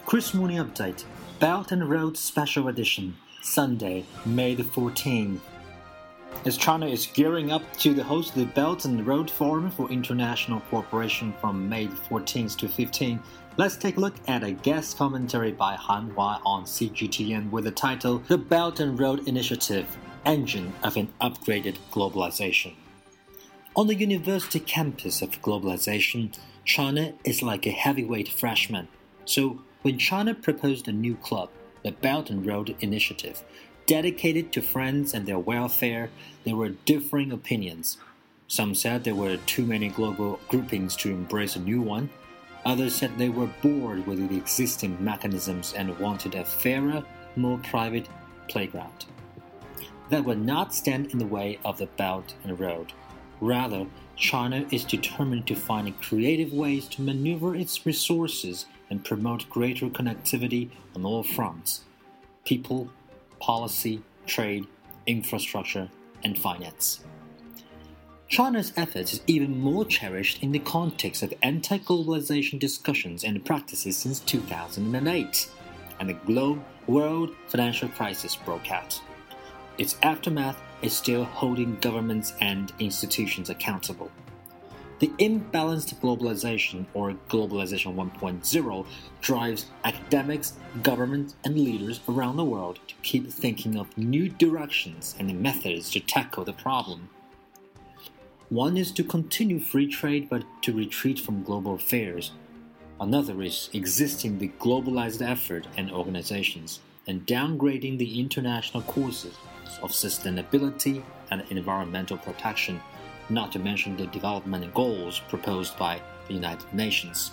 Chris Mooney Update, Belt and Road Special Edition, Sunday, May the 14th. As China is gearing up to host the Belt and Road Forum for International Cooperation from May 14th to 15th, let's take a look at a guest commentary by Han Hua on CGTN with the title The Belt and Road Initiative, Engine of an Upgraded Globalization. On the university campus of globalization, China is like a heavyweight freshman. So when China proposed a new club, the Belt and Road Initiative, dedicated to friends and their welfare, there were differing opinions. Some said there were too many global groupings to embrace a new one. Others said they were bored with the existing mechanisms and wanted a fairer, more private playground that would not stand in the way of the Belt and Road. Rather, China is determined to find creative ways to maneuver its resources and promote greater connectivity on all fronts: people, policy, trade, infrastructure, and finance. China's efforts is even more cherished in the context of anti-globalization discussions and practices since 2008, and the world financial crisis broke out. Its aftermath is still holding governments and institutions accountable. The imbalanced globalization, or Globalization 1.0, drives academics, governments, and leaders around the world to keep thinking of new directions and methods to tackle the problem. One is to continue free trade but to retreat from global affairs. Another is existing the globalized effort and organizations and downgrading the international courses of sustainability and environmental protection, not to mention the development goals proposed by the United Nations.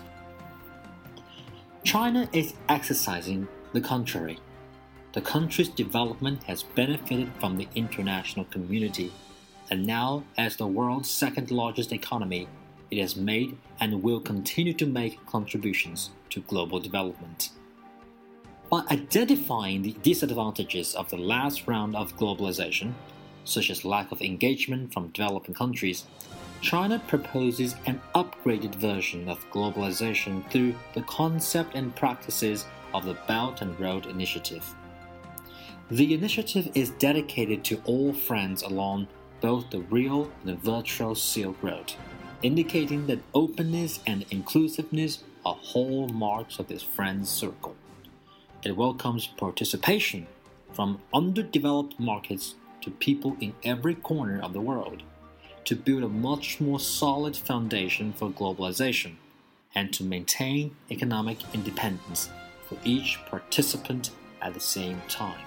China is exercising the contrary. The country's development has benefited from the international community, and now, as the world's second-largest economy, it has made and will continue to make contributions to global development. By identifying the disadvantages of the last round of globalization, such as lack of engagement from developing countries, China proposes an upgraded version of globalization through the concept and practices of the Belt and Road Initiative. The initiative is dedicated to all friends along both the real and the virtual Silk Road, indicating that openness and inclusiveness are hallmarks of this friends circle. It welcomes participation from underdeveloped markets to people in every corner of the world, to build a much more solid foundation for globalization, and to maintain economic independence for each participant at the same time.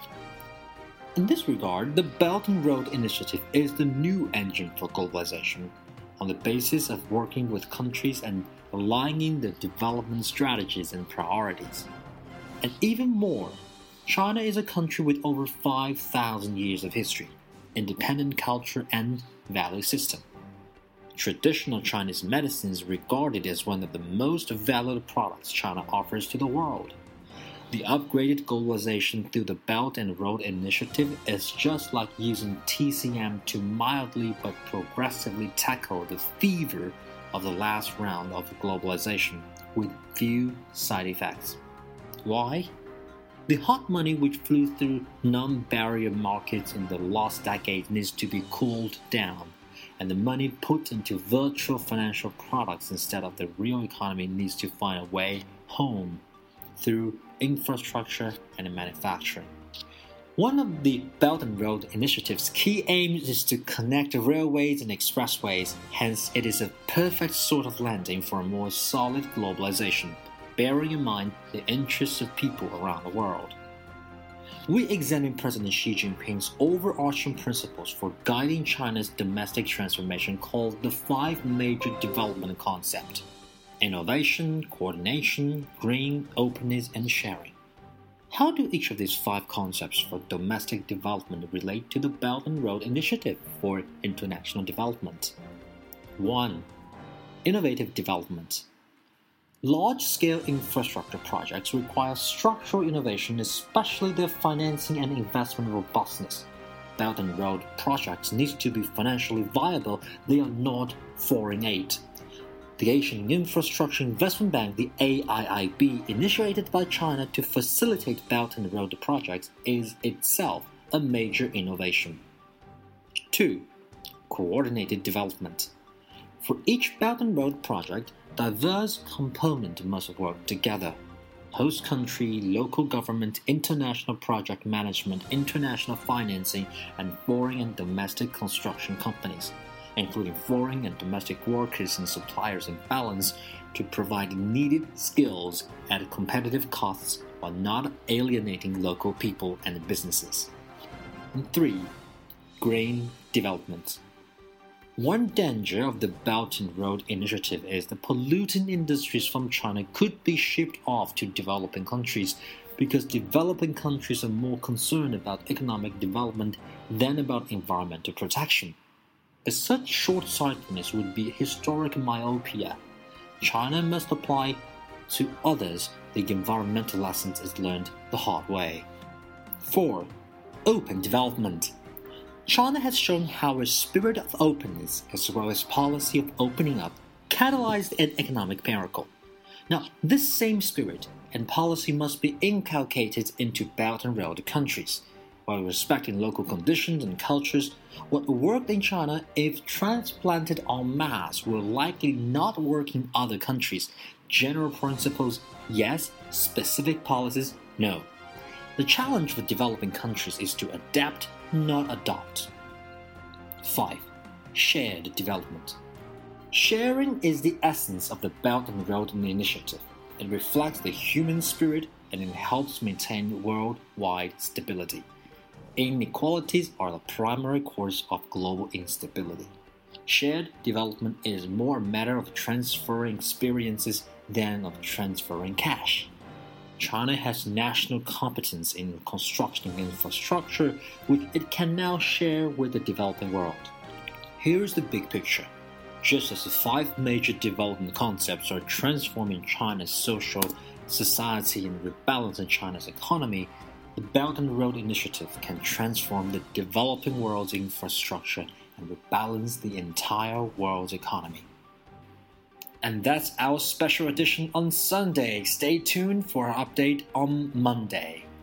In this regard, the Belt and Road Initiative is the new engine for globalization, on the basis of working with countries and aligning their development strategies and priorities. And even more, China is a country with over 5,000 years of history, independent culture, and value system. Traditional Chinese medicine is regarded as one of the most valued products China offers to the world. The upgraded globalization through the Belt and Road Initiative is just like using TCM to mildly but progressively tackle the fever of the last round of globalization with few side effects. Why? The hot money which flew through non-barrier markets in the last decade needs to be cooled down, and the money put into virtual financial products instead of the real economy needs to find a way home through infrastructure and manufacturing. One of the Belt and Road Initiative's key aims is to connect railways and expressways, hence it is a perfect sort of landing for a more solid globalization, bearing in mind the interests of people around the world. We examine President Xi Jinping's overarching principles for guiding China's domestic transformation called the 5 major development concepts: innovation, coordination, green, openness, and sharing. How do each of these 5 concepts for domestic development relate to the Belt and Road Initiative for international development? 1. Innovative development. Large-scale infrastructure projects require structural innovation, especially their financing and investment robustness. Belt and Road projects need to be financially viable. They are not foreign aid. The Asian Infrastructure Investment Bank, the AIIB, initiated by China to facilitate Belt and Road projects, is itself a major innovation. 2. Coordinated development. For each Belt and Road project, diverse components must work together. Host country, local government, international project management, international financing, and foreign and domestic construction companies, including foreign and domestic workers and suppliers in balance, to provide needed skills at competitive costs while not alienating local people and businesses. 3. Green development. One danger of the Belt and Road Initiative is that polluting industries from China could be shipped off to developing countries because developing countries are more concerned about economic development than about environmental protection. As such short-sightedness would be historic myopia. China must apply to others the environmental lessons it learned the hard way. 4. Open development. China has shown how a spirit of openness, as well as policy of opening up, catalyzed an economic miracle. Now, this same spirit and policy must be inculcated into Belt and Road countries. While respecting local conditions and cultures, what worked in China, if transplanted en masse, will likely not work in other countries. General principles, yes. Specific policies, no. The challenge for developing countries is to adapt, not adopt. 5. Shared development. Sharing is the essence of the Belt and Road Initiative. It reflects the human spirit and it helps maintain worldwide stability. Inequalities are the primary cause of global instability. Shared development is more a matter of transferring experiences than of transferring cash. China has national competence in constructing infrastructure, which it can now share with the developing world. Here's the big picture. Just as the 5 major development concepts are transforming China's social society and rebalancing China's economy, the Belt and Road Initiative can transform the developing world's infrastructure and rebalance the entire world's economy. And that's our special edition on Sunday. Stay tuned for our update on Monday.